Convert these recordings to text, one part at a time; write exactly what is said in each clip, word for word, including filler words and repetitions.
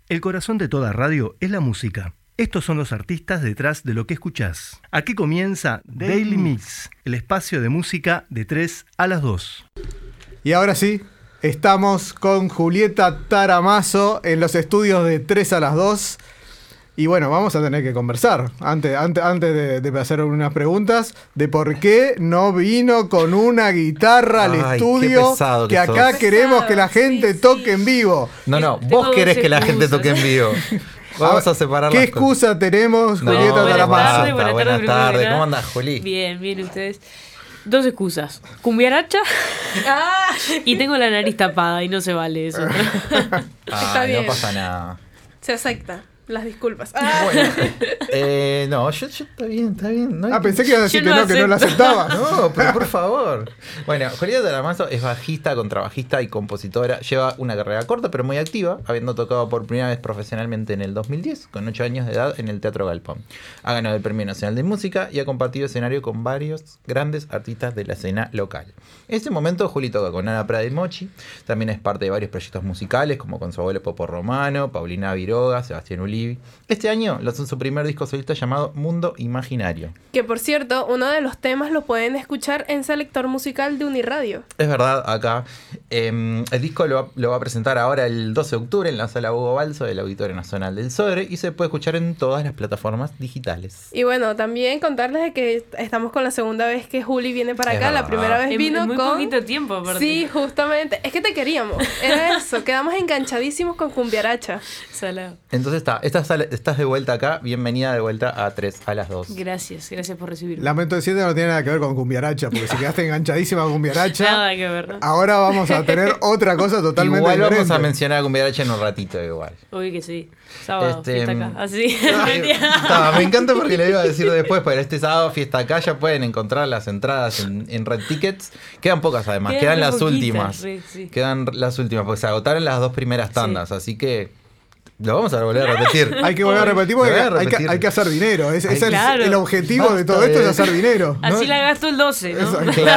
El corazón de toda radio es la música. Estos son los artistas detrás de lo que escuchás. Aquí comienza Daily Mix, el espacio de música de tres a las dos. Y ahora sí, estamos con Julieta Taramazo en los estudios de tres a las dos. Y bueno, vamos a tener que conversar, antes, antes, antes de, de hacer unas preguntas, de por qué no vino con una guitarra al Ay, estudio, que, que acá sos. Queremos que la gente sí, toque sí. en vivo. No, no, vos querés que la gente toque en vivo. Vamos a separar ¿Qué las excusa cosas. tenemos, no, Julieta Taramazo? Buenas tardes, buenas tardes. ¿Cómo andás, Juli? Bien, bien, ustedes. Dos excusas. Cumbiaracha ah. y tengo la nariz tapada y no se vale eso. Ay, Está bien. No pasa nada. Se acepta. Las disculpas. Ah. Bueno, eh, no, yo, yo está bien, está bien. No hay ah, pensé que iba a decir que no, no, que no la aceptaba. No, pero por favor. Bueno, Julieta Taramazo es bajista, contrabajista y compositora. Lleva una carrera corta, pero muy activa, habiendo tocado por primera vez profesionalmente en el dos mil diez, con ocho años de edad, en el Teatro Galpón. Ha ganado el Premio Nacional de Música y ha compartido escenario con varios grandes artistas de la escena local. En este momento, Juli toca con Ana Prada y Mochi. También es parte de varios proyectos musicales, como con su abuelo Popo Romano, Paulina Viroga, Sebastián Uli. Este año lanzó su primer disco solista llamado Mundo Imaginario. Que por cierto, uno de los temas lo pueden escuchar en Selector Musical de Uniradio. Es verdad, acá. Eh, el disco lo va, lo va a presentar ahora el doce de octubre en la Sala Hugo Balso del Auditorio Nacional del Sodre y se puede escuchar en todas las plataformas digitales. Y bueno, también contarles de que estamos con la segunda vez que Juli viene para es acá. Verdad. La primera vez en, vino en muy con... poquito tiempo, aparte. Sí, justamente. Es que te queríamos. Era eso. Quedamos enganchadísimos con Cumbiaracha. Salado. Entonces está, estás, estás de vuelta acá. Bienvenida de vuelta a tres a las dos. Gracias, gracias por recibirme. Lamento decirte que no tiene nada que ver con Cumbiaracha, porque si quedaste enganchadísima con Cumbiaracha, nada que ver, ¿no? Ahora vamos a tener otra cosa totalmente igual diferente. Igual vamos a mencionar a Cumbiaracha en un ratito igual. Uy, que sí. Sábado, este, fiesta acá. Así. No, me encanta porque le iba a decir después, pero este sábado fiesta acá ya pueden encontrar las entradas en, en Red Tickets. Quedan pocas además, quedan, quedan las poquitas, últimas. Sí, sí. Quedan las últimas, porque se agotaron las dos primeras tandas, sí. Así que lo vamos a volver a repetir. Hay que volver a repetir porque a repetir. Hay, que, hay que hacer dinero. Es, es claro. el, el objetivo Basta de todo esto de... es hacer dinero. Así ¿no? la gasto el doce, ¿no?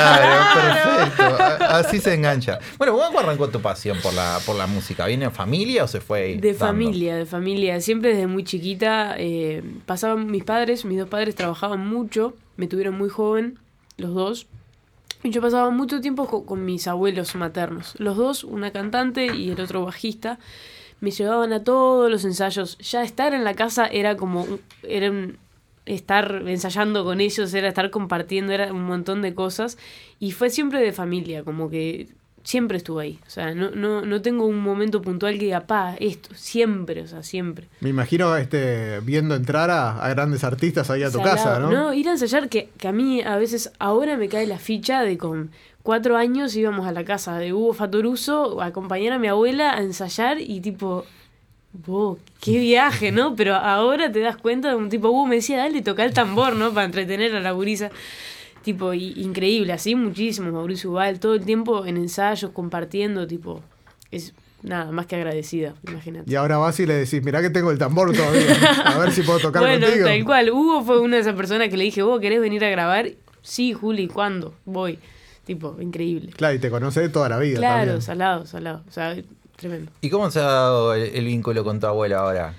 Claro, perfecto. Así se engancha. Bueno, ¿cómo arrancó tu pasión por la, por la música? ¿Viene en familia o se fue De dando? familia, de familia. Siempre desde muy chiquita eh, pasaban mis padres, mis dos padres trabajaban mucho, me tuvieron muy joven, los dos. Y yo pasaba mucho tiempo con, con mis abuelos maternos. Los dos, una cantante y el otro bajista. Me llevaban a todos los ensayos. Ya estar en la casa era como... Era un, estar ensayando con ellos, era estar compartiendo, era un montón de cosas. Y fue siempre de familia, como que siempre estuve ahí. O sea, no, no, no tengo un momento puntual que diga, pa, esto, siempre, o sea, siempre. Me imagino este viendo entrar a, a grandes artistas ahí a tu Salado. casa, ¿no? No, ir a ensayar, que, que a mí a veces ahora me cae la ficha de con... Cuatro años íbamos a la casa de Hugo Fatoruso a acompañar a mi abuela a ensayar y tipo, wow, qué viaje, ¿no? Pero ahora te das cuenta de un tipo, Hugo me decía, dale, toca el tambor, ¿no? Para entretener a la gurisa. Tipo, y, increíble, así muchísimo, Mauricio Ubal, todo el tiempo en ensayos, compartiendo, tipo, es nada, más que agradecida, imagínate. Y ahora vas y le decís, mirá que tengo el tambor todavía, a ver si puedo tocar bueno, contigo. Bueno, tal cual, Hugo fue una de esas personas que le dije, Hugo, ¿querés venir a grabar? Sí, Juli, ¿cuándo? Voy. Tipo, increíble. Claro, y te conoce de toda la vida. Claro, también. salado, salado. O sea, tremendo. ¿Y cómo se ha dado el, el vínculo con tu abuela ahora?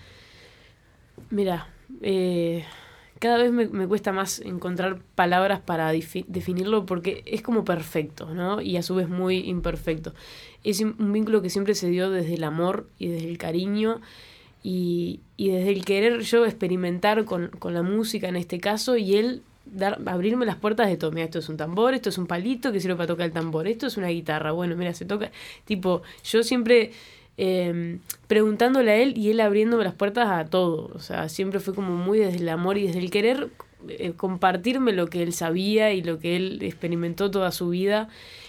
Mira, eh, cada vez me, me cuesta más encontrar palabras para defi- definirlo porque es como perfecto, ¿no? Y a su vez muy imperfecto. Es un vínculo que siempre se dio desde el amor y desde el cariño y, y desde el querer yo experimentar con, con la música en este caso y él dar, abrirme las puertas de todo. Mira, esto es un tambor, esto es un palito que sirve para tocar el tambor, esto es una guitarra, bueno, mira, se toca, tipo, yo siempre eh, preguntándole a él y él abriéndome las puertas a todo, o sea, siempre fue como muy desde el amor y desde el querer eh, compartirme lo que él sabía y lo que él experimentó toda su vida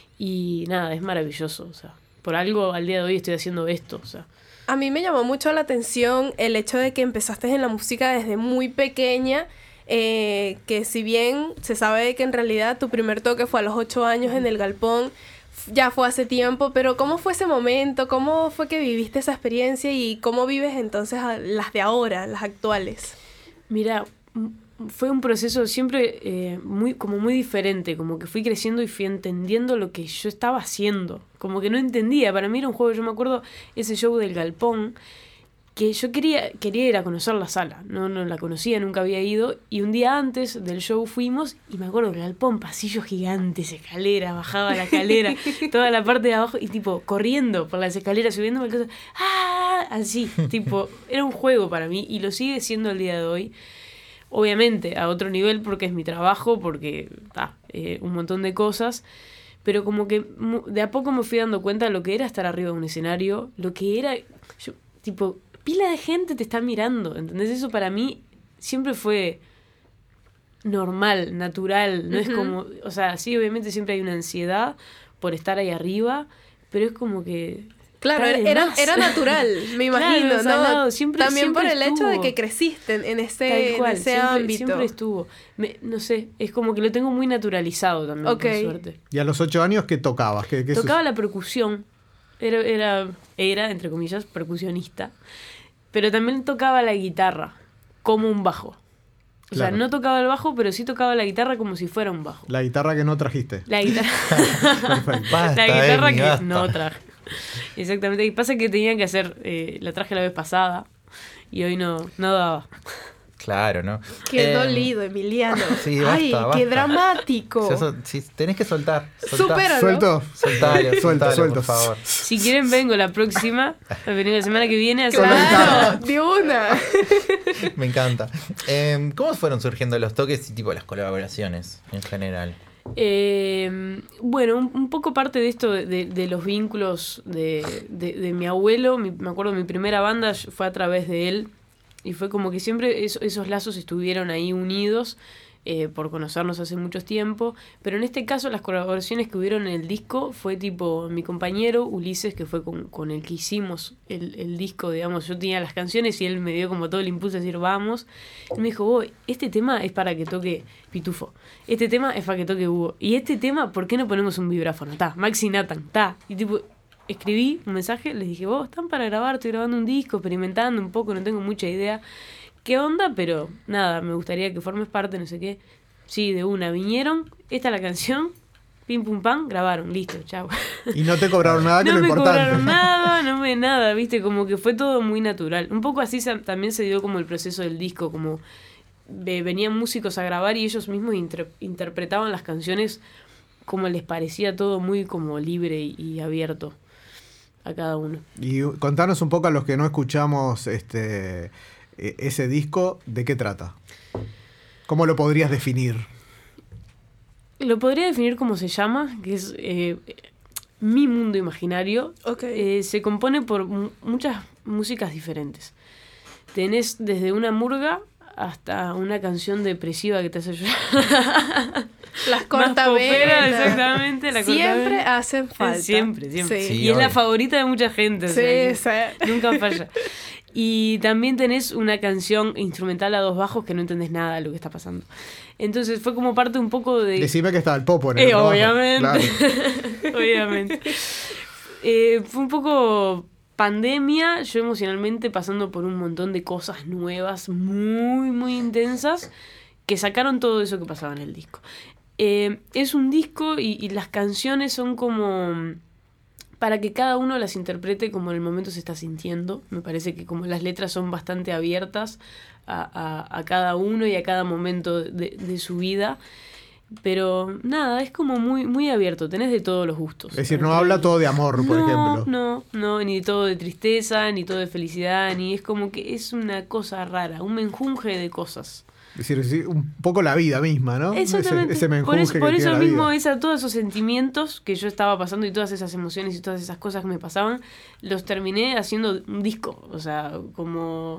y nada, es maravilloso, o sea, por algo al día de hoy estoy haciendo esto, o sea. A mí me llamó mucho la atención el hecho de que empezaste en la música desde muy pequeña. Eh, que si bien se sabe que en realidad tu primer toque fue a los ocho años en el Galpón, ya fue hace tiempo, pero ¿cómo fue ese momento? ¿Cómo fue que viviste esa experiencia y cómo vives entonces las de ahora, las actuales? Mira, fue un proceso siempre eh, muy como muy diferente, como que fui creciendo y fui entendiendo lo que yo estaba haciendo, como que no entendía, para mí era un juego. Yo me acuerdo ese show del Galpón que yo quería, quería ir a conocer la sala, no, no la conocía, nunca había ido, y un día antes del show fuimos, y me acuerdo que el galpón, pasillos gigantes, escaleras, bajaba la escalera, toda la parte de abajo, y tipo, corriendo por las escaleras, subiendo por cosas, ¡ah! Así, tipo, era un juego para mí, y lo sigue siendo el día de hoy, obviamente a otro nivel porque es mi trabajo, porque, ah, eh, un montón de cosas, pero como que de a poco me fui dando cuenta de lo que era estar arriba de un escenario, lo que era, yo, tipo, pila de gente te está mirando, ¿entendés? Eso para mí siempre fue normal, natural, no uh-huh. es como, o sea, sí, obviamente siempre hay una ansiedad por estar ahí arriba, pero es como que... Claro, era, era natural, me imagino, claro, ¿no? Salado, siempre, También siempre por el estuvo. hecho de que creciste en ese, cual, en ese siempre, ámbito. Siempre estuvo. Me, no sé, es como que lo tengo muy naturalizado también, okay. por suerte. ¿Y a los ocho años qué tocabas? ¿Qué, qué Tocaba sus... la percusión, era, era, era, entre comillas, percusionista, pero también tocaba la guitarra, como un bajo. O claro. sea, no tocaba el bajo, pero sí tocaba la guitarra como si fuera un bajo. La guitarra que no trajiste. La guitarra, basta, la guitarra Emi, que basta. no traje. Exactamente. Y pasa que tenía que hacer, eh, la traje la vez pasada y hoy no, no daba. Claro, ¿no? Qué eh, dolido, Emiliano. Sí, basta, Ay, basta. qué dramático. Si eso, si tenés que soltar. soltar. Supéralo. ¿Suelto? Soltalo, Suelto, soltalo, suelto. por favor. Si quieren vengo la próxima, a venir la semana que viene a hacer Claro, de una. Me encanta. Eh, ¿Cómo fueron surgiendo los toques y tipo las colaboraciones en general? Eh, bueno, un, un poco parte de esto de, de, de los vínculos de, de, de mi abuelo. Mi, me acuerdo mi primera banda fue a través de él y fue como que siempre eso, esos lazos estuvieron ahí unidos eh, por conocernos hace mucho tiempo, pero en este caso las colaboraciones que hubieron en el disco fue tipo mi compañero Ulises, que fue con, con el que hicimos el, el disco, digamos, yo tenía las canciones y él me dio como todo el impulso de decir vamos, y me dijo, oh, este tema es para que toque Pitufo, este tema es para que toque Hugo, y este tema, ¿por qué no ponemos un vibráfono? Ta, Maxi Nathan, ta, y tipo, escribí un mensaje, les dije, vos, están para grabar, estoy grabando un disco, experimentando un poco, no tengo mucha idea qué onda, pero nada, me gustaría que formes parte, no sé qué. Sí, de una, vinieron, esta es la canción, pim pum pam, grabaron, listo, chao. Y no te cobraron nada, que no lo me importante. cobraron nada, no me nada, viste, como que fue todo muy natural. Un poco así se, también se dio como el proceso del disco, como eh, venían músicos a grabar y ellos mismos inter, interpretaban las canciones como les parecía todo muy como libre y, y abierto a cada uno. Y contanos un poco a los que no escuchamos este ese disco, ¿de qué trata? ¿Cómo lo podrías definir? Lo podría definir como se llama, que es eh, mi mundo imaginario. Okay. Eh, se compone por m- muchas músicas diferentes. Tenés desde una murga hasta una canción depresiva que te hace llorar. Las cortavenas. Exactamente. La siempre cortavena. hacen falta. Siempre, siempre. Sí. Sí, y es obvio. la favorita de mucha gente. O Sí, sea, sí. nunca falla. Y también tenés una canción instrumental a dos bajos que no entendés nada de lo que está pasando. Entonces fue como parte un poco de... Decime que estaba el popo en el Eh, trabajo. obviamente. Claro. Obviamente. Eh, fue un poco pandemia, yo emocionalmente pasando por un montón de cosas nuevas, muy, muy intensas, que sacaron todo eso que pasaba en el disco. Eh, es un disco y, y las canciones son como... para que cada uno las interprete como en el momento se está sintiendo. Me parece que como las letras son bastante abiertas a, a, a cada uno y a cada momento de, de su vida. Pero nada, es como muy, muy abierto, tenés de todos los gustos. Es decir, no habla todo de amor, por no, ejemplo. No, no, ni todo de tristeza, ni todo de felicidad, ni es como que es una cosa rara, un menjunje de cosas. Es decir, sí, un poco la vida misma, ¿no? Exactamente. Ese, ese menjunje por eso, que por tiene eso la mismo, vida. esa, todos esos sentimientos que yo estaba pasando y todas esas emociones y todas esas cosas que me pasaban, los terminé haciendo un disco. O sea, como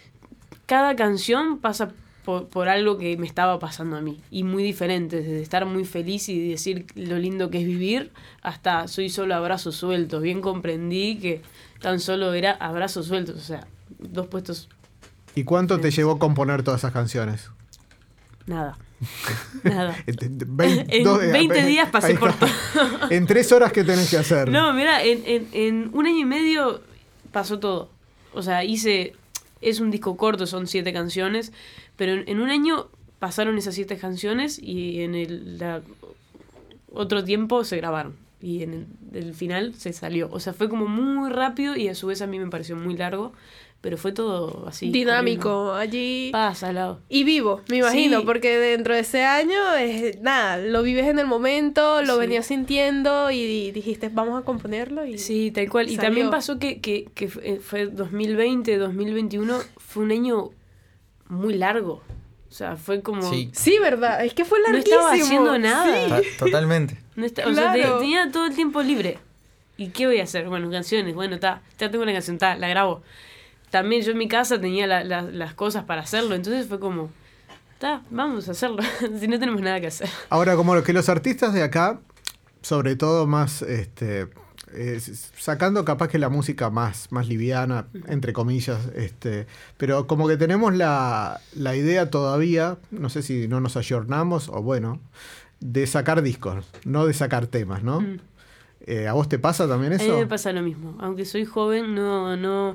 cada canción pasa por, por algo que me estaba pasando a mí. Y muy diferente, desde estar muy feliz y decir lo lindo que es vivir, hasta soy solo abrazos sueltos. Bien comprendí que tan solo era abrazos sueltos. O sea, dos puestos... ¿Y cuánto te llevó componer todas esas canciones? Nada. Nada. veinte, en dos, veinte días pasé ahí por está. todo. En tres horas, ¿qué tenés que hacer? No, mira, en, en, en un año y medio pasó todo. O sea, hice... Es un disco corto, son siete canciones, pero en, en un año pasaron esas siete canciones y en el la, otro tiempo se grabaron. Y en el, el final se salió. O sea, fue como muy rápido y a su vez a mí me pareció muy largo. Pero fue todo así. Dinámico, corriendo. allí. Pasa al lado. Y vivo, me imagino, Sí. porque dentro de ese año, es, nada, lo vives en el momento, lo Sí. venías sintiendo y dijiste, vamos a componerlo. Y Sí, tal cual. Y salió. también pasó que, que, que fue fue dos mil veinte, dos mil veintiuno, fue un año muy largo. O sea, fue como... Sí, Sí, ¿verdad? Es que fue No larguísimo. estaba haciendo nada. Sí. ta- totalmente. No está- O sea, Claro. te- tenía todo el tiempo libre. ¿Y qué voy a hacer? Bueno, canciones. Bueno, está. Ya tengo una canción, está, la grabo. También yo en mi casa tenía la- la- las cosas para hacerlo. Entonces fue como, está, vamos a hacerlo. Si no tenemos nada que hacer. Ahora, como que los artistas de acá, sobre todo más, este, eh, sacando capaz que la música más, más liviana, entre comillas, este, pero como que tenemos la, la idea todavía, no sé si no nos ayornamos o bueno, de sacar discos, no de sacar temas, ¿no? Mm. Eh, ¿A vos te pasa también A mí eso? me pasa lo mismo. Aunque soy joven, no, no.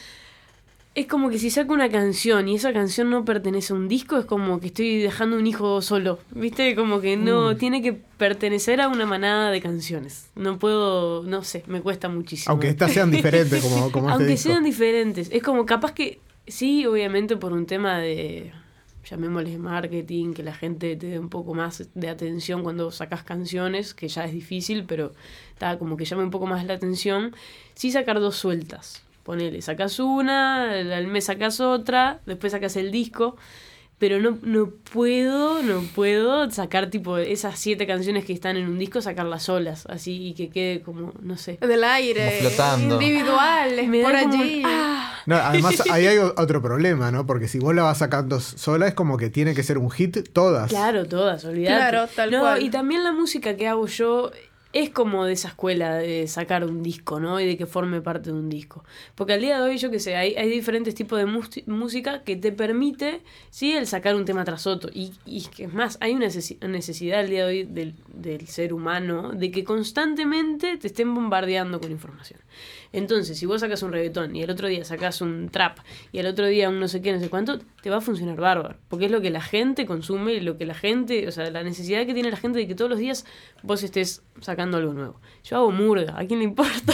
Es como que si saco una canción y esa canción no pertenece a un disco, es como que estoy dejando un hijo solo. ¿Viste? Como que no, Mm. tiene que pertenecer a una manada de canciones. No puedo, no sé, me cuesta muchísimo. Aunque estas sean diferentes como, como este Aunque disco. sean diferentes. Es como capaz que, sí, obviamente por un tema de, llamémosle marketing, que la gente te dé un poco más de atención cuando sacas canciones, que ya es difícil, pero está como que llame un poco más la atención. Sí sacar dos sueltas. Ponele, sacas una, al mes sacas otra, después sacas el disco. Pero no, no puedo, no puedo sacar tipo esas siete canciones que están en un disco, sacarlas solas, así, y que quede como, no sé. En el aire. Como flotando. Individuales, Me por da como un, allí. ah. No, además, ahí hay o- otro problema, ¿no? Porque si vos la vas sacando sola, es como que tiene que ser un hit todas. Claro, todas, olvidate. Claro, tal no, cual. Y también la música que hago yo es como de esa escuela de sacar un disco, ¿no? Y de que forme parte de un disco. Porque al día de hoy, yo qué sé, hay, hay diferentes tipos de mus- música que te permite, sí, el sacar un tema tras otro. Y, y que es más, hay una necesi- necesidad al día de hoy del, del ser humano de que constantemente te estén bombardeando con información. Entonces, si vos sacas un reggaetón y el otro día sacas un trap y el otro día un no sé qué, no sé cuánto, te va a funcionar bárbaro. Porque es lo que la gente consume y lo que la gente, o sea, la necesidad que tiene la gente de que todos los días vos estés sacando algo nuevo. Yo hago murga, ¿a quién le importa?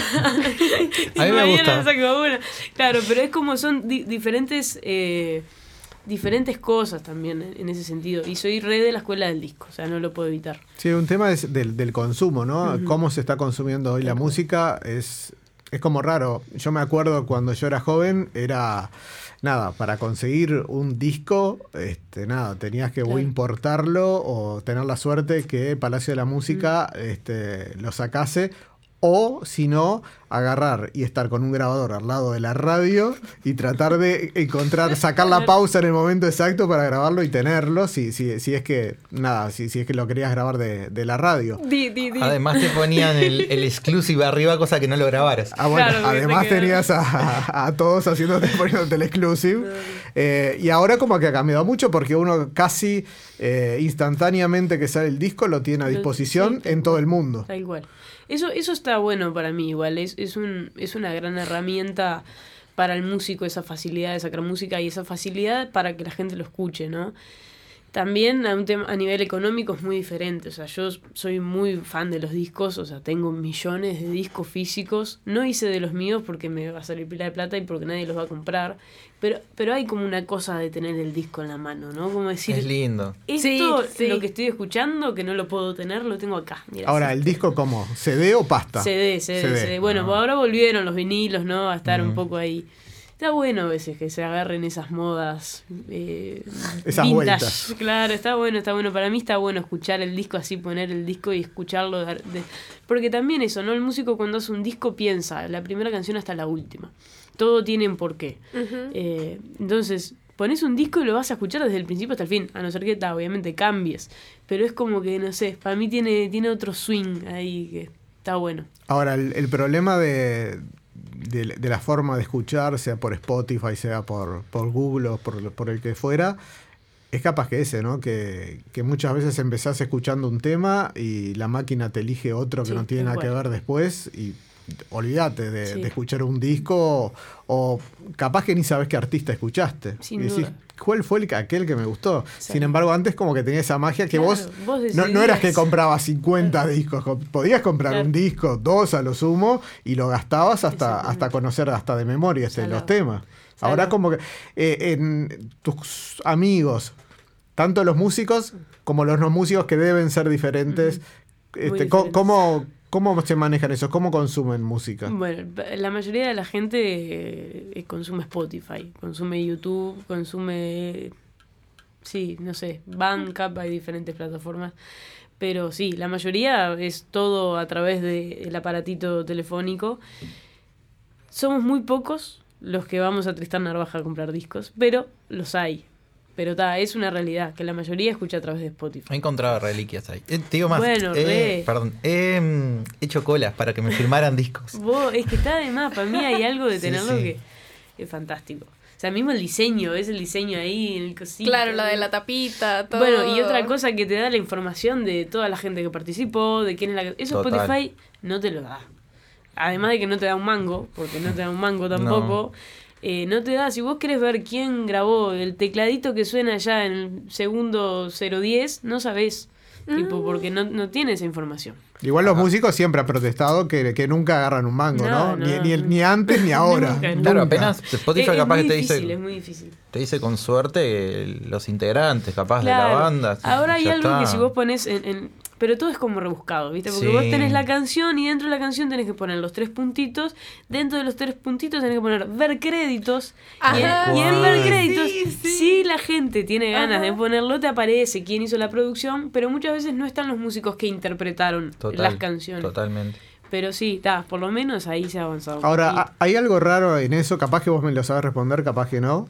A mí me Mañana gusta. saco una. Claro, pero es como son di- diferentes... Eh, diferentes cosas también en, en ese sentido. Y soy re de la escuela del disco, o sea, no lo puedo evitar. Sí, un tema es del, del consumo, ¿no? Ujú. Cómo se está consumiendo hoy la música es, es como raro. Yo me acuerdo cuando yo era joven, era nada, para conseguir un disco, este, nada, tenías que o Claro. importarlo o tener la suerte que Palacio de la Música este, lo sacase. O, si no, agarrar y estar con un grabador al lado de la radio y tratar de encontrar, sacar la pausa en el momento exacto para grabarlo y tenerlo, si, si, si es que, nada, si, si es que lo querías grabar de, de la radio. Di, di, di. Además te ponían el, el exclusive arriba, cosa que no lo grabaras. Ah, bueno, Claro, porque además te queda- tenías a, a todos haciéndote, poniéndote el exclusive. Eh, y ahora como que ha cambiado mucho porque uno casi eh, instantáneamente que sale el disco lo tiene a Lo- disposición sí, en todo el mundo. Tal cual. Eso, eso está bueno para mí igual, es, es, un, es una gran herramienta para el músico, esa facilidad de sacar música y esa facilidad para que la gente lo escuche, ¿no? También a, un tema, a nivel económico es muy diferente, o sea, yo soy muy fan de los discos, o sea, tengo millones de discos físicos, no hice de los míos porque me va a salir pila de plata y porque nadie los va a comprar, pero, pero hay como una cosa de tener el disco en la mano, ¿no? Como decir, Es lindo. esto, Sí, sí. lo que estoy escuchando, que no lo puedo tener, lo tengo acá. Mirá, Ahora, sí. ¿el disco cómo? ¿C D o pasta? C D, C D, C D. C D. Bueno, Ah. ahora volvieron los vinilos, ¿no? A estar un Mm. poco ahí. Está bueno a veces que se agarren esas modas. Eh, Esas vintage. vueltas. Claro, está bueno, está bueno. Para mí está bueno escuchar el disco así, poner el disco y escucharlo. de- de- porque también eso, ¿no? El músico cuando hace un disco piensa, la primera canción hasta la última. Todo tiene un porqué. Ujú. Eh, entonces, pones un disco y lo vas a escuchar desde el principio hasta el fin, a no ser que ta, obviamente cambies. Pero es como que, no sé, para mí tiene, tiene otro swing ahí que está bueno. Ahora, el, el problema de, de, de la forma de escuchar, sea por Spotify, sea por, por Google o por, por el que fuera, es capaz que ese, ¿no? Que, que muchas veces empezás escuchando un tema y la máquina te elige otro que Sí, no tiene tal nada que cual. ver después y olvídate de, Sí. de escuchar un disco, o, o capaz que ni sabes qué artista escuchaste. Sin y decís, duda. ¿cuál fue el, aquel que me gustó? Sí. Sin embargo, antes como que tenía esa magia que Claro, vos, vos no, no eras que decidías. comprabas cincuenta discos, co- podías comprar Claro. un disco, dos a lo sumo, y lo gastabas hasta, Exactamente. hasta conocer hasta de memoria este, Salado. los temas. Ahora Salado. como que eh, en tus amigos, tanto los músicos como los no músicos que deben ser diferentes, Muy este, diferentes. co- ¿cómo, ¿cómo se manejan eso? ¿Cómo consumen música? Bueno, la mayoría de la gente eh, consume Spotify, consume YouTube, consume, sí, no sé, Bandcamp, hay diferentes plataformas, pero sí, la mayoría es todo a través del aparatito telefónico. Somos muy pocos los que vamos a Tristán Narvaja a comprar discos, pero los hay. Pero ta, es una realidad, que la mayoría escucha a través de Spotify. He encontrado reliquias ahí. Eh, te digo más. Bueno, eh, re. perdón. He mm, hecho colas para que me firmaran discos. Vos, es que está de más, para mí hay algo de Sí, tenerlo sí. que es fantástico. O sea, mismo el diseño, es el diseño ahí en el cosito. Claro, la de la tapita, todo. Bueno, y otra cosa que te da la información de toda la gente que participó, de quién es la que... Eso Total. Spotify no te lo da. Además de que no te da un mango, porque no te da un mango tampoco. Eh, no te da, si vos querés ver quién grabó el tecladito que suena allá en el segundo cero diez, no sabés. Tipo, porque no, no tiene esa información. Igual los músicos siempre han protestado que, que nunca agarran un mango, ¿no? No, no, ni, ni, no. ni antes ni ahora. Nunca, nunca. Claro, Nunca. apenas Spotify Es- es capaz muy que te difícil, dice, es muy difícil. te dice con suerte eh, los integrantes capaz de la Claro. banda. Ahora hay ya algo está. que si vos pones en, en- pero todo es como rebuscado, ¿viste? Porque Sí. vos tenés la canción y dentro de la canción tenés que poner los tres puntitos. Dentro de los tres puntitos tenés que poner ver créditos. Y en, Ajá, y en sí, ver créditos, sí, sí. si la gente tiene ganas Ajá. de ponerlo, te aparece quién hizo la producción. Pero muchas veces no están los músicos que interpretaron Total, las canciones. Totalmente. Pero sí, está, por lo menos ahí se ha avanzado. Ahora, Y- ha- hay algo raro en eso, capaz que vos me lo sabés responder, capaz que no.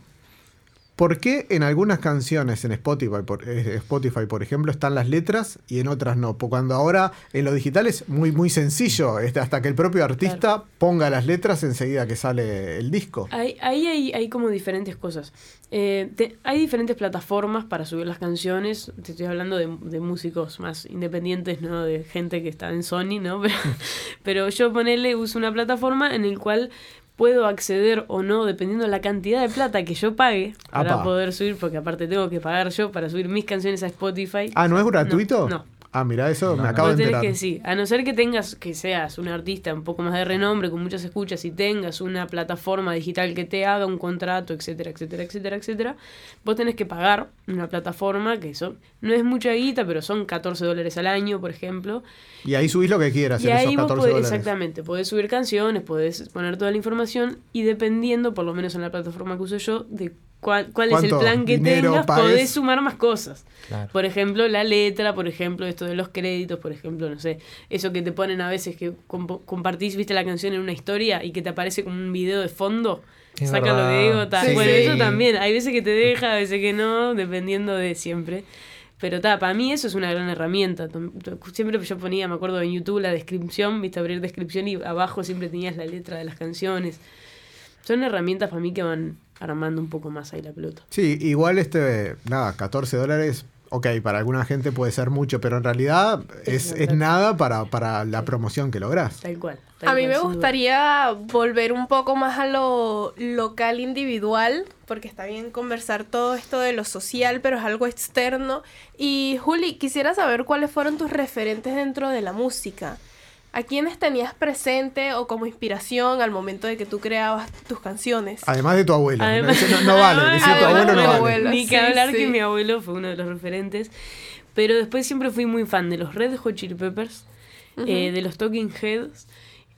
¿Por qué en algunas canciones en Spotify, por, eh, Spotify, por ejemplo, están las letras y en otras no? Porque cuando ahora en lo digital es muy, muy sencillo, este, hasta que el propio artista ponga las letras enseguida que sale el disco. Ahí, ahí hay, hay como diferentes cosas. Eh, te- hay diferentes plataformas para subir las canciones. Te estoy hablando de, de músicos más independientes, ¿no? De gente que está en Sony, ¿no? Pero, pero yo ponele, uso una plataforma en el cual puedo acceder o no, dependiendo de la cantidad de plata que yo pague para Apa. poder subir, porque aparte tengo que pagar yo para subir mis canciones a Spotify. Ah, ¿no es gratuito? No. no. Ah, mira, eso No, me no. acabo Vos de tenés enterar. que, sí, a no ser que tengas, que seas un artista un poco más de renombre, con muchas escuchas, y tengas una plataforma digital que te haga un contrato, etcétera, etcétera, etcétera, etcétera, vos tenés que pagar una plataforma que son, no es mucha guita, pero son catorce dólares al año, por ejemplo. Y ahí subís lo que quieras Y en esos ahí vos catorce podés, dólares. exactamente, podés subir canciones, podés poner toda la información, y dependiendo, por lo menos en la plataforma que uso yo, de cuál, cuál es el ¿Cuánto plan que dinero tengas, pagues? podés sumar más cosas. Claro. Por ejemplo, la letra, por ejemplo, esto de los créditos, por ejemplo, no sé, eso que te ponen a veces que comp- compartís, viste la canción en una historia y que te aparece como un video de fondo. Es Saca lo que verdad. digo, ta. Sí, Bueno, sí. eso también, hay veces que te deja, a veces que no, dependiendo de siempre. Pero ta, para mí eso es una gran herramienta. Tom- to- Siempre yo ponía, me acuerdo en YouTube, la descripción, viste, abrir descripción y abajo siempre tenías la letra de las canciones. Son herramientas para mí que van armando un poco más ahí la pelota. Sí, igual este, nada, catorce dólares, ok, para alguna gente puede ser mucho, pero en realidad es, Es es verdad. nada para, para la promoción que lográs. Tal cual. tal A mí cual, me sin duda. gustaría volver un poco más a lo local individual, porque está bien conversar todo esto de lo social, pero es algo externo. Y Juli, quisiera saber cuáles fueron tus referentes dentro de la música. ¿A quiénes tenías presente o como inspiración al momento de que tú creabas tus canciones? Además de tu abuelo. Además- no, no vale, decir tu Además abuelo de no mi vale. abuelo. Ni que Sí, hablar sí. que mi abuelo fue uno de los referentes. Pero después siempre fui muy fan de los Red Hot Chili Peppers, eh, de los Talking Heads.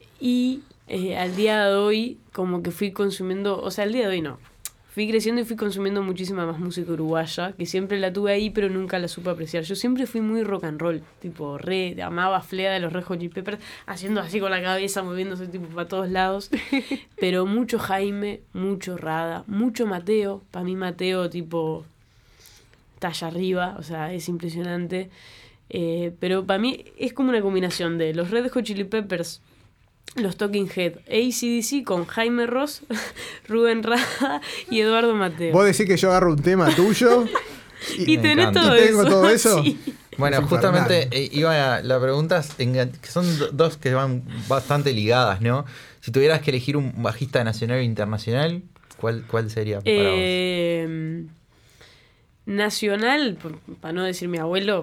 Y eh, al día de hoy, como que fui consumiendo, o sea, al día de hoy no. Fui creciendo y fui consumiendo muchísima más música uruguaya, que siempre la tuve ahí, pero nunca la supe apreciar. Yo siempre fui muy rock and roll, tipo, re, amaba Flea de los Red Hot Chili Peppers, haciendo así con la cabeza, moviéndose tipo para todos lados. Pero mucho Jaime, mucho Rada, mucho Mateo. Para mí Mateo, tipo, talla arriba, o sea, es impresionante. Eh, pero para mí es como una combinación de los Red Hot Chili Peppers, los Talking Head, A C D C con Jaime Ross, Rubén Rada y Eduardo Mateo. Vos decís que yo agarro un tema tuyo y, y Me tenés encanta. todo ¿Y tengo eso. todo eso? Sí. Bueno, Es justamente infernal. eh, iba a las preguntas, en- que son do- dos que van bastante ligadas, ¿no? Si tuvieras que elegir un bajista nacional o internacional, ¿cuál, cuál sería para Eh, nacional, por- para no decir mi abuelo.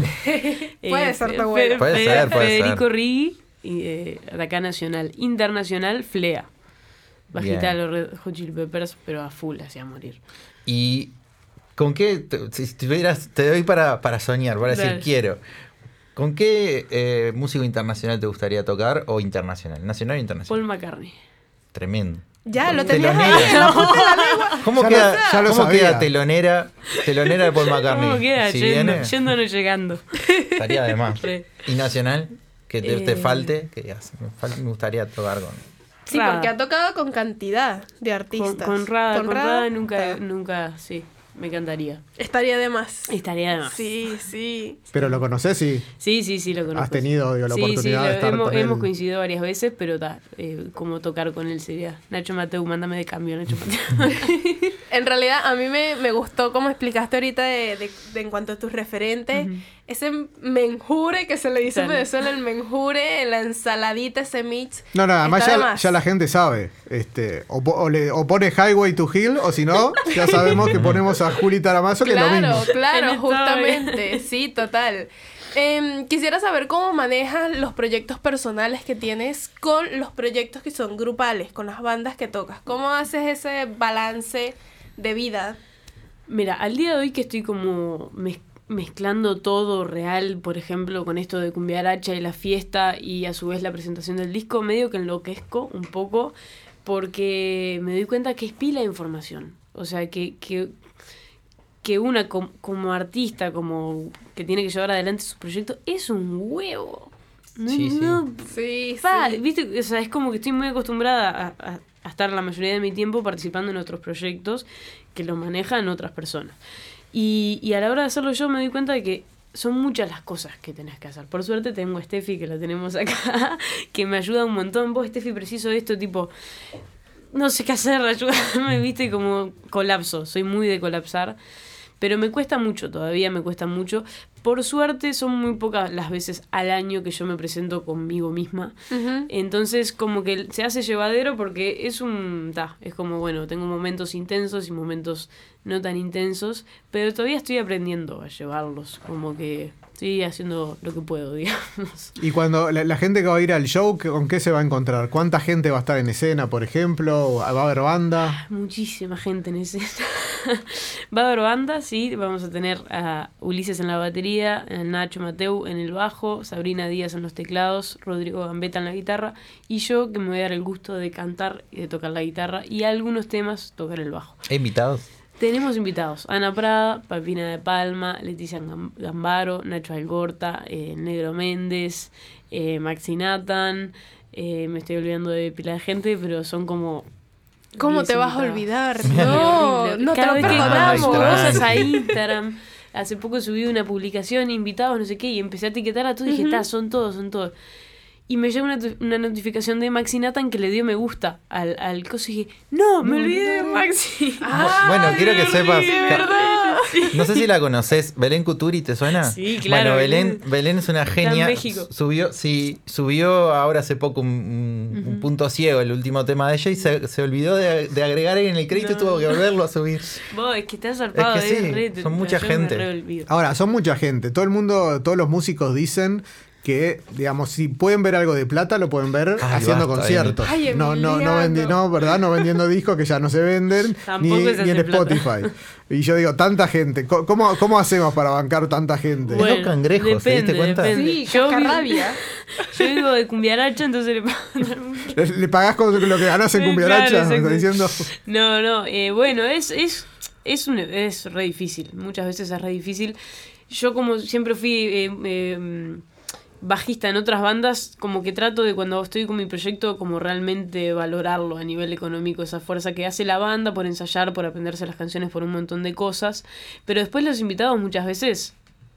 Puede ser tu Fe- abuelo. Fe- Puede ser, puede Federico ser. Righi, y, eh, de acá nacional. Internacional, Flea. Bajita Bien. de los Red Hot Chili Peppers, pero a full, hacía morir. vos? ¿Y con qué, te- si tuvieras, te doy para, para soñar, para decir Dale. quiero? ¿Con qué eh, músico internacional te gustaría tocar o internacional? ¿Nacional o internacional? Paul McCartney. Tremendo. Ya, lo tenías Telonera. ahí en la punta de la lengua. ¿Cómo, Ya queda, lo- ya lo cómo sabía. queda telonera, telonera de Paul McCartney? ¿Cómo queda? Si Yendo, viene, yendo no llegando. estaría de más. Sí. ¿Y nacional? Que te, te Eh. falte, que digas, me, fal- me gustaría tocar con... Sí, Rada. porque ha tocado con cantidad de Con, artistas. con Rada, con Rada, Rada nunca, está. nunca, sí, me encantaría. Estaría de más. Estaría de más. Sí, sí. Pero lo conoces y Sí, sí, sí, lo conozco. has tenido digo, la sí, oportunidad sí, de lo- estar hemos, con él. hemos coincidido varias veces, pero ta, eh, como tocar con él sería Nacho Mateu, mándame de cambio, Nacho Mateu. En realidad, a mí me, me gustó como explicaste ahorita de, de- de en cuanto a tus referentes. Ujú. Ese menjure que se le dice en Claro. Venezuela, el menjure, la ensaladita, ese mix. No, no, además está ya, de más. ya la gente sabe. Este, o, po- o le- o pone Highway to Hill, o si no, ya sabemos que ponemos a Juli Taramazo, que es lo Claro, mismo. claro, Tiene todo justamente. Sí, total. Em, quisiera saber cómo manejas los proyectos personales que tienes con los proyectos que son grupales, con las bandas que tocas. ¿Cómo haces ese balance de vida? Mira, al día de hoy que estoy como mez- mezclando todo real, por ejemplo, con esto de Cumbiaracha y la fiesta y a su vez la presentación del disco, medio que enloquezco un poco porque me doy cuenta que es pila de información. O sea, que, que, que una com- como artista, como que tiene que llevar adelante su proyecto, es un huevo. No, Sí, sí. no- Sí, Pa, sí. ¿viste? O sea, es como que estoy muy acostumbrada a, a- a estar la mayoría de mi tiempo participando en otros proyectos que los manejan otras personas. Y, y a la hora de hacerlo yo me doy cuenta de que son muchas las cosas que tenés que hacer. Por suerte tengo a Steffi, que la tenemos acá, que me ayuda un montón. Vos, Steffi, preciso esto, tipo, no sé qué hacer, ayúdame, viste, como colapso. Soy muy de colapsar. Pero me cuesta mucho, todavía me cuesta mucho. Por suerte son muy pocas las veces al año que yo me presento conmigo misma. Ujú. Entonces como que se hace llevadero porque es un... Ta, es como, bueno, tengo momentos intensos y momentos no tan intensos, pero todavía estoy aprendiendo a llevarlos. Como que estoy haciendo lo que puedo, digamos. Y cuando la, la gente que va a ir al show, ¿qué- ¿con qué se va a encontrar? ¿Cuánta gente va a estar en escena, por ejemplo? ¿Va a haber banda? Muchísima gente en escena. Va a haber banda, sí. Vamos a tener a Ulises en la batería, a Nacho Mateu en el bajo, Sabrina Díaz en los teclados, Rodrigo Gambetta en la guitarra y yo que me voy a dar el gusto de cantar y de tocar la guitarra y algunos temas tocar el bajo. ¿Hay invitados? Tenemos invitados: Ana Prada, Papina de Palma, Leticia Gam- Gambaro, Nacho Algorta, eh, Negro Méndez, eh, Maxi Nathan. Eh, me estoy olvidando de pila de gente, pero son como... ¿Cómo diez te vas a invitados. olvidar? Sí, No, horrible. no te Cada lo vez que perdonamos. mando Ay, cosas a tranqui. Instagram. Hace poco subí una publicación, invitados, no sé qué, y empecé a etiquetar a todos y dije, ta, son todos, son todos. Y me llega una, una notificación de Maxi Nathan que le dio me gusta al, al coso y dije, no, me olvidé de Maxi. Bueno, quiero que sepas. de que- verdad. No sé si la conoces. ¿Belén Cuturi te suena? Sí, claro, Bueno, Belén, Belén. Belén es una en genia. México. Subió, sí, subió ahora hace poco un, un- un Ujú. punto ciego, el último tema de ella, y se, se olvidó de, de agregar en el crédito y No. tuvo que volverlo a subir. Vos, es que estás zarpado. Es que eh, sí, re- son yo mucha me gente. re olvido. Ahora, son mucha gente. Todo el mundo, todos los músicos dicen que, digamos, si pueden ver algo de plata, lo pueden ver Ay, haciendo basta, conciertos. Ay, no, no, no, Emiliano. vendi- no, ¿verdad? No vendiendo discos que ya no se venden, ni, Tampoco se ni en hace plata. Spotify. Y yo digo, tanta gente. Co- ¿Cómo, cómo hacemos para bancar tanta gente? Bueno. dos cangrejos, ¿te diste cuenta? depende. Sí, yo, vivo, cascarrabia. yo vivo de Cumbiaracha, entonces le pago. ¿Le, le pagás con lo que ganás en Sí, Cumbiaracha? claro, ¿Me estás exacto. diciendo? No, no, eh, bueno, es, es, es, un, es re difícil, muchas veces es re difícil. Yo como siempre fui eh, eh, bajista en otras bandas, como que trato de cuando estoy con mi proyecto como realmente valorarlo a nivel económico, esa fuerza que hace la banda por ensayar, por aprenderse las canciones, por un montón de cosas. Pero después los invitados muchas veces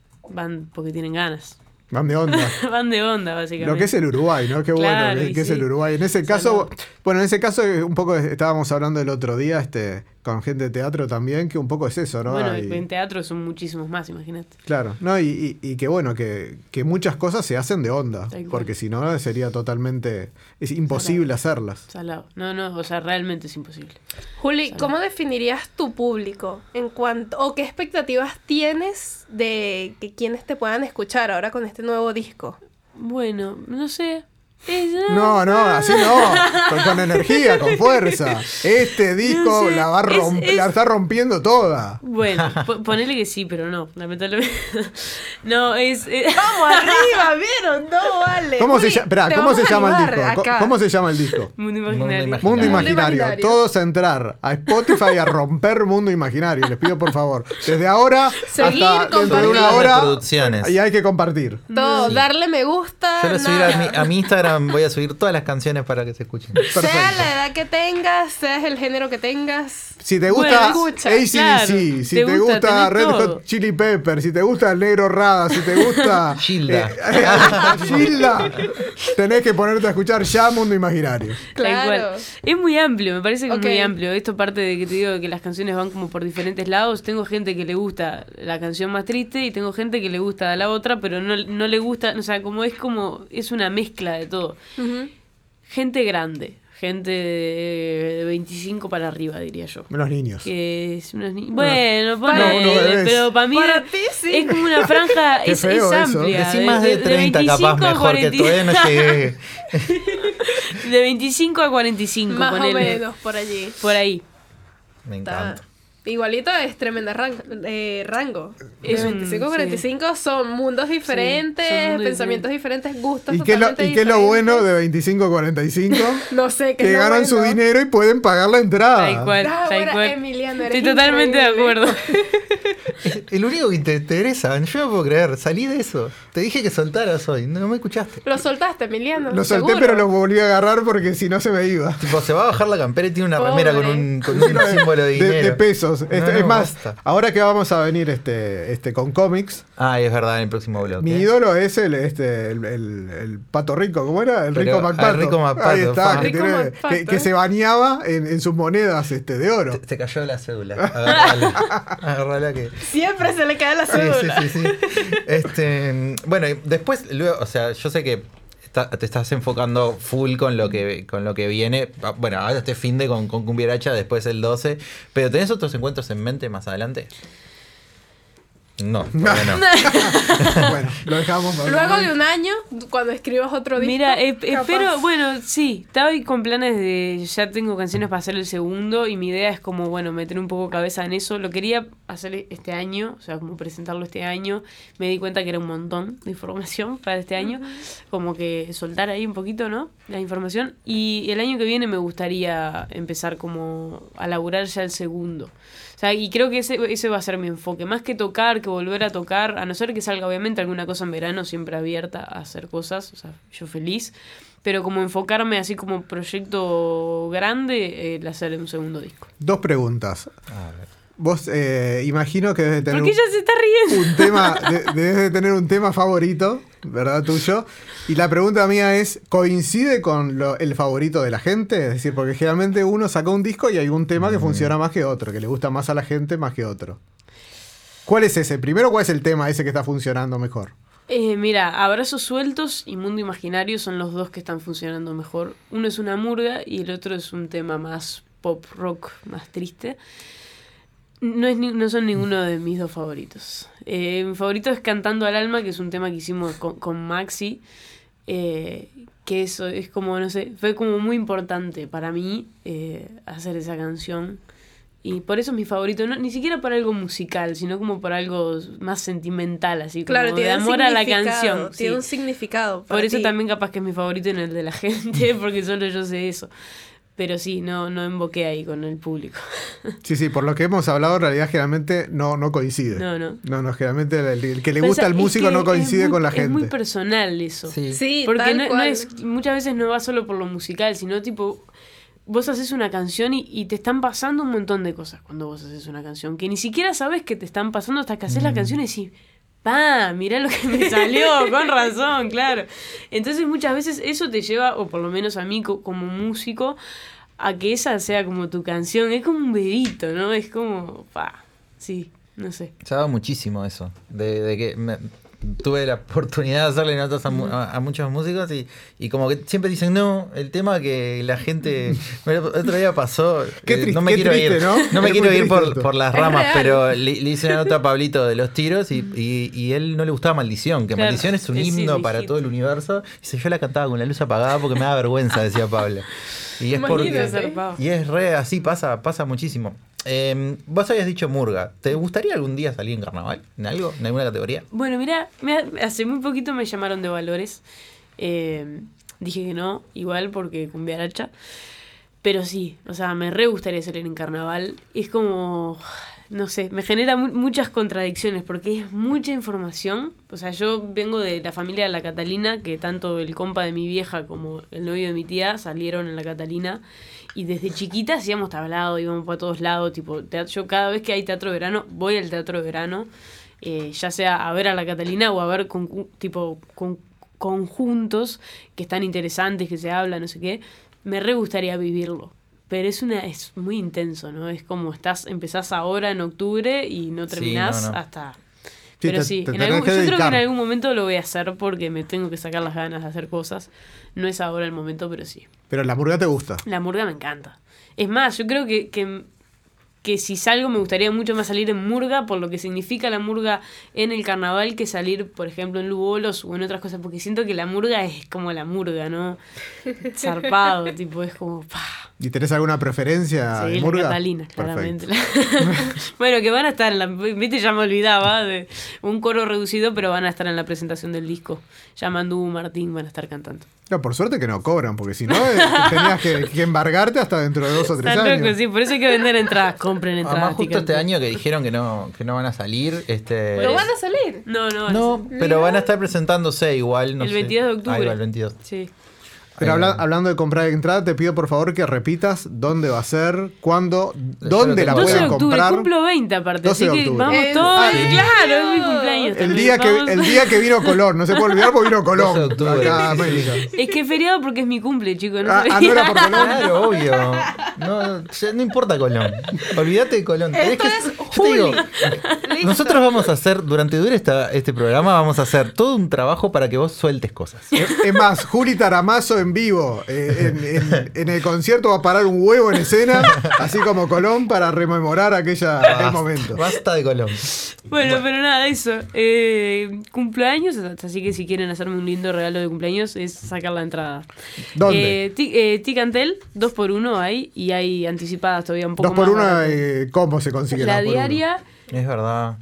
van porque tienen ganas. Van de onda. Van de onda, básicamente. Lo que es el Uruguay, ¿no? Qué Claro, bueno que, y que es sí. el Uruguay. En ese Salado. caso, bueno, en ese caso eh, un poco estábamos hablando el otro día, este, con gente de teatro también, que un poco es eso, ¿no? Bueno, Y- en teatro son muchísimos más, imagínate. Claro, no, y, y, y que bueno, que, que muchas cosas se hacen de onda, Tal cual. porque si no sería totalmente, es imposible hacerlas. Salado. No, no, o sea, realmente es imposible. Juli, ¿cómo definirías tu público en cuanto o qué expectativas tienes de que quienes te puedan escuchar ahora con este nuevo disco? Bueno, no sé. Es- No, no, así no, con, con energía, con fuerza. Este disco No sé, la va a es- romp- es- la está rompiendo toda. Bueno, po- ponele que sí, pero no, lamentablemente. No, es... eh, ¡Vamos arriba! ¿Vieron? No, vale. ¿Cómo se, Juli, llama, esperá, te ¿cómo vamos se a llama el animar disco? Co- acá. ¿Cómo se llama el disco? Mundo Mundo imaginario. imaginario. Mundo Mundo Imaginario. Imaginario. Todos a entrar a Spotify a romper Mundo Imaginario. Les pido por favor. Desde ahora Seguir, hasta dentro de compartir. una Las hora. reproducciones. Y hay que compartir. Todo, Sí. darle me gusta. Yo lo subir a mi, nada. a mi Instagram, voy a subir todas las canciones para que se escuchen. Sea Perfecto. la edad que tengas, seas el género que tengas. Si te Bueno, gusta escucha, A C/D C, claro, si te te gusta, gusta tenés Red todo. Hot Chili Pepper, si te gusta el Negro Rada, si te gusta Gilda. eh, Gilda, tenés que ponerte a escuchar ya Mundo Imaginario. Tal Claro. cual. Es muy amplio, me parece que Ok. es muy amplio. Esto parte de que te digo que las canciones van como por diferentes lados. Tengo gente que le gusta la canción más triste y tengo gente que le gusta la otra, pero no, no le gusta, o sea, como es como, es una mezcla de todo. Ujú. Gente grande, gente de veinticinco para arriba, diría yo. Los niños. Que es unos ni- Bueno, Para ponele, unos bebés. pero para mí Para ti, sí. es como una franja, Qué es, feo es eso. amplia. Decí más de treinta, capaz veinticinco a mejor, que cuarenta todavía no llegué. De veinticinco a cuarenta y cinco, Más ponele. o menos por allí. Por ahí. Me Está. encanta. Igualito es tremenda ran- eh, rango. De Es un- veinticinco a cuarenta y cinco son mundos diferentes, son mundos pensamientos diferentes, gustos ¿Y qué, es lo, totalmente ¿Y qué es lo bueno diferentes. de veinticinco a cuarenta y cinco? No sé qué Que es lo ganan su bueno. dinero y pueden pagar la entrada. Tal cual, Ah, tal bueno, cual. Emiliano, eres Estoy totalmente de increíble. acuerdo. El único que te interesa, yo no puedo creer, salí de eso. Te dije que soltaras hoy, no me escuchaste. Lo soltaste, Emiliano. Lo solté, seguro. pero lo volví a agarrar porque si no se me iba. Tipo, se va a bajar la campera y tiene una Pobre. remera con un, con un símbolo de De, dinero. de pesos. Este, No, es no, más, basta. ahora que vamos a venir este, este, con cómics, Ah, es verdad, en el próximo bloque. mi ídolo es el, este, el, el- el pato rico. ¿Cómo era? El Pero- rico ah, MacPato. el rico MacPato, Ahí está, fa. que, Rico tiene- MacPato. que- que se bañaba en, en sus monedas este, de oro. Se, se cayó la cédula. Agarrala. Agarrala que. Siempre se le cae la Sí, cédula. sí, sí, sí. Este, bueno, y después, luego, o sea, yo sé que está- te estás enfocando full con lo que, con lo que viene. Ah, Bueno, ahora este fin de con, con Cumbieracha, después el doce. Pero ¿tenés otros encuentros en mente más adelante? No, todavía no. Bueno, lo dejamos para Luego de un año, cuando escribas otro disco. Mira, eh, capaz. espero, bueno, sí, estaba ahí con planes de, ya tengo canciones para hacer el segundo y mi idea es como, bueno, meter un poco cabeza en eso. Lo quería hacer este año, o sea, como presentarlo este año. Me di cuenta que era un montón de información para este año, como que soltar ahí un poquito, ¿no? La información. Y el año que viene me gustaría empezar como a laburar ya el segundo. O sea, y creo que ese, ese va a ser mi enfoque. Más que tocar, que volver a tocar, a no ser que salga obviamente alguna cosa en verano, siempre abierta a hacer cosas, o sea, yo feliz. Pero como enfocarme así como proyecto grande, el hacer un segundo disco. Dos preguntas. A ver. Vos, eh, imagino que debes de tener ¿Por qué un, ella se está riendo? un tema, de- debes de tener un tema favorito, ¿verdad? Tuyo. Y la pregunta mía es, ¿coincide con lo- el favorito de la gente? Es decir, porque generalmente uno saca un disco y hay un tema que funciona más que otro, que le gusta más a la gente más que otro. ¿Cuál es ese? Primero, ¿cuál es el tema ese que está funcionando mejor? Eh, mira, Abrazos Sueltos y Mundo Imaginario son los dos que están funcionando mejor. Uno es una murga y el otro es un tema más pop rock, más triste. No, es ni- no son ninguno de mis dos favoritos. Eh, mi favorito es Cantando al Alma, que es un tema que hicimos con, con Maxi. eh, que eso es como, no sé, fue como muy importante para mí eh, hacer esa canción. Y por eso es mi favorito, no, ni siquiera para algo musical, sino como para algo más sentimental, así como Claro, de tiene un amor a la significado, canción. Tiene sí. un significado. para Por eso ti. también capaz que es mi favorito en el de la gente, porque solo yo sé eso. Pero sí, no, no emboqué ahí con el público. Sí, sí, por lo que hemos hablado, en realidad generalmente no, no coincide. No, no. No, no, generalmente el, el que le Pasa- gusta al es músico que no coincide es muy- con la Es muy gente. personal eso. Sí. Sí, Porque tal no, no cual. es, muchas veces no va solo por lo musical, sino tipo, vos haces una canción y, y te están pasando un montón de cosas cuando vos haces una canción, que ni siquiera sabes que te están pasando hasta que haces Mm. la canción y decís, pa, mirá lo que me salió, con razón, claro. Entonces muchas veces eso te lleva, o por lo menos a mí co- como músico, a que esa sea como tu canción. Es como un bebito, ¿no? Es como, pa, sí, no sé. Se ha dado muchísimo eso. De, de que me, tuve la oportunidad de hacerle notas a, mu- a, a muchos músicos y, y como que siempre dicen, no, el tema que la gente... El otro día pasó... Qué eh, triste, no me qué quiero triste, ir, ¿no? no me Es quiero muy ir triste por, esto. por las Es ramas, real. pero le, le hice una nota a Pablito de Los Tiros y, y, y él no le gustaba Maldición, que Claro, Maldición es un es himno el para hit. todo el universo. Y si yo la cantaba con la luz apagada porque me da vergüenza, decía Pablo. Y es porque... Imagínate. Zarpado. Y es re así, pasa, pasa muchísimo. Eh, vos habías dicho murga. ¿Te gustaría algún día salir en carnaval? ¿En algo? ¿En alguna categoría? Bueno, mira, me- hace muy poquito me llamaron de Valores. Eh, dije que no, igual porque Cumbiaracha. Pero sí, o sea, me re gustaría salir en carnaval. Es como, no sé, me genera mu- muchas contradicciones porque es mucha información. O sea, yo vengo de la familia de la Catalina, que tanto el compa de mi vieja como el novio de mi tía salieron en la Catalina. Y desde chiquita hacíamos tablado, íbamos para todos lados. Tipo, teatro, yo cada vez que hay teatro de verano, voy al teatro de verano. Eh, ya sea a ver a la Catalina o a ver con, tipo, con conjuntos que están interesantes, que se hablan, no sé qué. Me re gustaría vivirlo. Pero es una es muy intenso, ¿no? Es como estás empezás ahora en octubre y no Sí, terminás no, no. hasta... Sí, Pero te- sí, te en tenés algún- que yo creo que en dedicar. algún momento lo voy a hacer porque me tengo que sacar las ganas de hacer cosas. No es ahora el momento, pero sí. Pero la murga te gusta. La murga me encanta. Es más, yo creo que, que, que si salgo me gustaría mucho más salir en murga por lo que significa la murga en el carnaval que salir, por ejemplo, en Lugolos o en otras cosas, porque siento que la murga es como la murga, ¿no? Zarpado, tipo, es como... ¡pah! ¿Y tenés alguna preferencia Sí, de la murga? Catalina, claramente. Perfecto. Bueno, que van a estar en la... Viste, ya me olvidaba de un coro reducido, pero van a estar en la presentación del disco. Ya Mandú, Martín van a estar cantando. No, por suerte que no cobran, porque si no, eh, tenías que, que embargarte hasta dentro de dos o tres Están años. locos, sí, por eso hay que vender entradas. Compren entradas. Además, justo este picantes. año que dijeron que no, que no van a salir. Este... ¿No van a salir? No, no. No, pero van a estar presentándose igual. No El sé. veintidós de octubre. Ahí va, el veintidós. Sí. Pero Ahí habla- va. hablando de comprar entrada, te pido por favor que repitas dónde va a ser, cuándo, dónde la tengo. doce de pueden octubre, comprar. cumplo veinte aparte, doce de así que octubre. vamos ¿En todos, serio? claro, es mi cumpleaños El también, día, que, vamos. el día que vino Colón, no se puede olvidar porque vino Colón. doce de octubre. Acá a América. Es que es feriado porque es mi cumple, chicos, no Ah, sabía. ah, no era por Colón. Claro, obvio. No, ya no importa Colón. Olvídate de Colón. Es que, es yo te digo, Listo. nosotros vamos a hacer, durante dure esta, este programa, vamos a hacer todo un trabajo para que vos sueltes cosas. Es es más, Juli Taramazo en vivo. eh, en, en- en el concierto va a parar un huevo en escena, así como Colón, para rememorar aquella, aquel momento. Basta de Colón. Bueno, pero nada, eso. Eh, cumpleaños, así que si quieren hacerme un lindo regalo de cumpleaños es sacar la entrada. ¿Dónde? Eh, Ti- eh, Ticantel, dos por uno hay, y hay anticipadas todavía un poco Dos por más uno, barato. eh, ¿cómo se consigue La dos por uno? diaria Es verdad.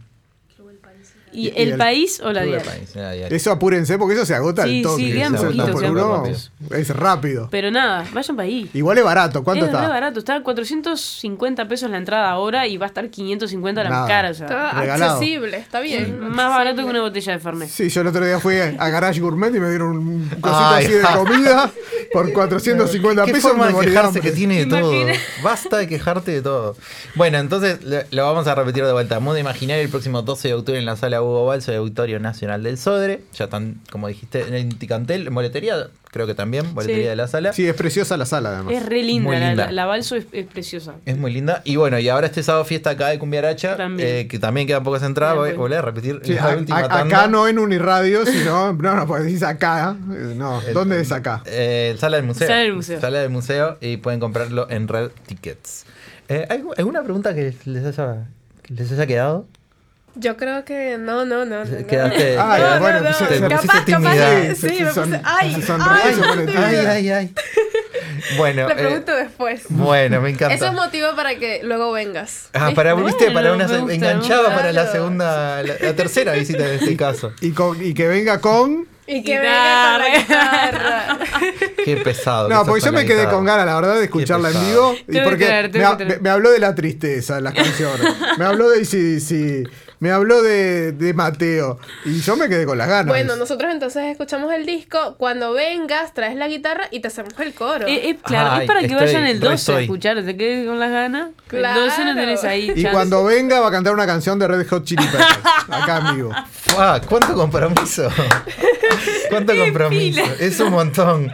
y, Y- y el, el- país o la Tuve diaria. país, era diario. Eso apúrense porque eso se agota Sí, al toque. sí, quedan Eso poquitos, dos por quedan uno poquitos. es rápido. Pero nada, vayan para ahí. Igual es barato. ¿Cuánto es está? re barato, está a cuatrocientos cincuenta pesos la entrada ahora y va a estar quinientos cincuenta la Nada. cara. O sea, Está Regalado. accesible, está bien. más barato que una botella de Fernet. Sí, yo el otro día fui a Garage Gourmet y me dieron un cosito Ay, así de ja. comida por cuatrocientos cincuenta ¿Qué pesos. forma me de morí de quejarse hambre. que tiene de todo? Imagina. Basta de quejarte de todo. Bueno, entonces le- lo vamos a repetir de vuelta. Modo Imaginario el próximo doce de octubre en la sala Hugo Balso de Auditorio Nacional del Sodre. Ya están, como dijiste, en Ticantel, en boletería, creo que también, boletería Sí. de la sala. Sí, es preciosa la sala además. Es re linda, Muy la- linda. La, la Balso es, es preciosa. Es muy linda. Y bueno, y ahora este sábado fiesta acá de Cumbiaracha, También. eh, que también quedan pocas entradas. Voy, Bien, volví a repetir Sí, la a- última a- tanda. acá no en Uniradio, sino. No, no, porque decís acá. eh, No, El- ¿dónde es acá? Eh, sala del museo. Sala del museo. Sala del museo y pueden comprarlo en Red Tickets. Eh, ¿hay ¿Alguna pregunta que les haya, que les haya quedado? Yo creo que no, no, no. no, no. Quedaste. Ah, quedaste- bueno, no, no, se- te se- capaz, pusiste capaz, tímida. sí, Se me son- puse, ay, se sonríe, ay, se pone no, tímida. Ay, ay, ay. Bueno, Le eh, pregunto después. bueno, me encanta. Eso es motivo para que luego vengas. Ah, para, Bueno, viste, para una me se- gusta, enganchaba para la claro. segunda, la, la tercera visita en este caso. Y, con- y que venga con. Y que venga con la guitarra. Qué pesado. que No, sos porque yo con la me quedé guitarra. con ganas, la verdad, de escucharla en pesado. vivo. Y Tengo que porque creer, tengo me, ha- que creer. me- me habló de la tristeza en las canciones. Me habló de sí, sí, me habló de, de Mateo. Y yo me quedé con las ganas. Bueno, nosotros entonces escuchamos el disco. Cuando vengas, traes la guitarra y te hacemos el coro. Eh, eh, claro, Ay, es para que estoy- vayan el re doce a soy. escuchar, te quedes con las ganas. Claro. El doce no tenés ahí. Y chance. cuando venga va a cantar una canción de Red Hot Chili Peppers. Acá en vivo. Ah, ¿cuánto compromiso? ¿Cuánto compromiso? Es un montón.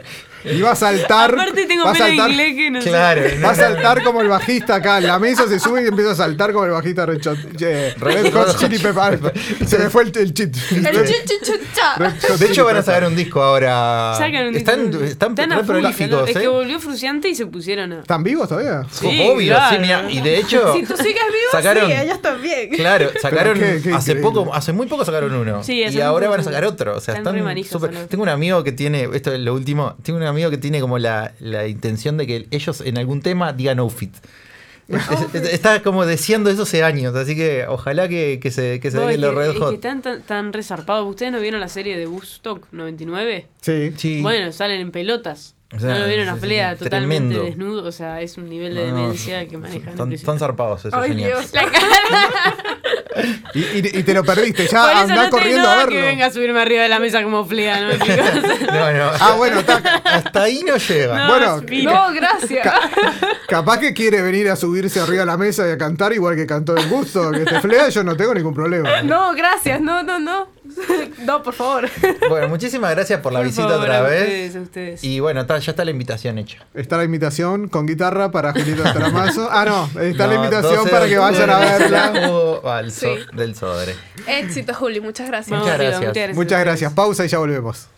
Y va a saltar. Aparte tengo va a pelo saltar, inglés que no sé. Claro. Va a saltar como el bajista acá en la mesa, se sube y empieza a saltar como el bajista Red Hot, eh, Red Hot Chili Pepper. Se me fue el, el chit. El chu, chu, chu, cha. Red Hot De Chili hecho van a Pepper. sacar un disco ahora. Sacan un Están, disco. están, Están re a full, prolíficos, Es que ¿eh? volvió Fruciante y se pusieron a... ¿Están vivos todavía? Sí, Obvio, claro. sí, mira, y de hecho Si tú sigues vivo, sacaron, sí, ellos también. claro, sacaron qué- qué hace increíble. poco, hace muy poco sacaron uno. Sí, hace y muy ahora poco. van a sacar otro. O sea, Están re están manijas, súper- son los- Tengo un amigo que tiene, esto es lo último, tengo un amigo que tiene como la, la intención de que ellos en algún tema digan outfit. Es- es- Está como deseando eso hace años, así que ojalá que, que se, que se No, den es los que- Red es que Hot. están tan, tan resarpados. ¿Ustedes no vieron la serie de Woodstock noventa y nueve? Sí. Sí. Bueno, salen en pelotas. O sea, no lo vieron a sí, Flea sí, totalmente tremendo. desnudo. O sea, es un nivel de No, no, demencia que manejan. Están, impresionante. están zarpados esos Ay, señores. Dios. La cara. Y, y- y te lo perdiste, Por ya eso andá no te corriendo a no verlo. que venga a subirme arriba de la mesa como Flea, ¿no? chicos? No, no. Ah, bueno, está. Hasta ahí no llega. No, Bueno, aspira. No, gracias. Capaz que quiere venir a subirse arriba de la mesa y a cantar igual que cantó el gusto, que te flea, yo no tengo ningún problema. No, gracias. No, no, no. No, por favor. Bueno, muchísimas gracias por la Por visita favor, otra a vez. ustedes, a ustedes. Y bueno, ta- ya está la invitación hecha. Está la invitación con guitarra para Julieta Taramazo. Ah, no, está la No, invitación doce para de que vayan a octubre, verla. Lago Balso Sí. del Sodre. Éxito, Juli. Muchas gracias. Vamos Muchas arriba, gracias. muchas gracias. Muchas gracias. Pausa y ya volvemos.